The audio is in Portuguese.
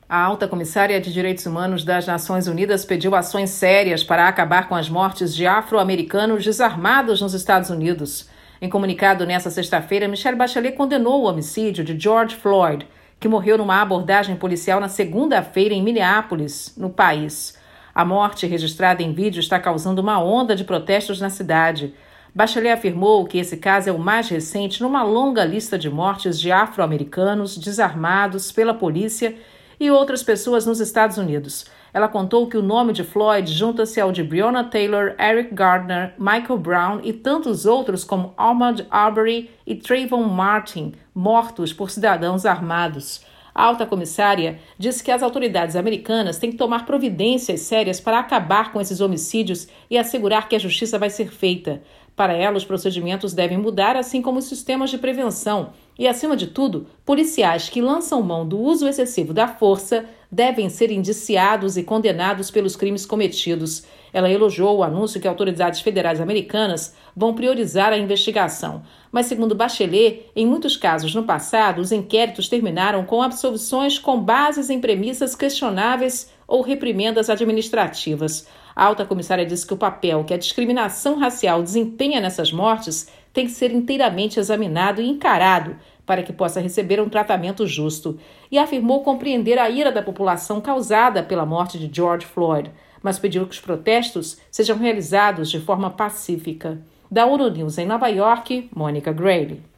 A alta comissária de Direitos Humanos das Nações Unidas pediu ações sérias para acabar com as mortes de afro-americanos desarmados nos Estados Unidos. Em comunicado nesta sexta-feira, Michelle Bachelet condenou o homicídio de George Floyd, que morreu numa abordagem policial na segunda-feira em Minneapolis, no país. A morte, registrada em vídeo, está causando uma onda de protestos na cidade. Bachelet afirmou que esse caso é o mais recente numa longa lista de mortes de afro-americanos desarmados pela polícia e outras pessoas nos Estados Unidos. Ela contou que o nome de Floyd junta-se ao de Breonna Taylor, Eric Gardner, Michael Brown e tantos outros como Ahmaud Arbery e Trayvon Martin, mortos por cidadãos armados. A alta comissária disse que as autoridades americanas têm que tomar providências sérias para acabar com esses homicídios e assegurar que a justiça vai ser feita. Para ela, os procedimentos devem mudar, assim como os sistemas de prevenção. E, acima de tudo, policiais que lançam mão do uso excessivo da força devem ser indiciados e condenados pelos crimes cometidos. Ela elogiou o anúncio que autoridades federais americanas vão priorizar a investigação. Mas, segundo Bachelet, em muitos casos no passado, os inquéritos terminaram com absolvições com bases em premissas questionáveis ou reprimendas administrativas. A alta comissária disse que o papel que a discriminação racial desempenha nessas mortes tem que ser inteiramente examinado e encarado para que possa receber um tratamento justo. E afirmou compreender a ira da população causada pela morte de George Floyd, mas pediu que os protestos sejam realizados de forma pacífica. Da ONU News em Nova York, Mônica Grayle.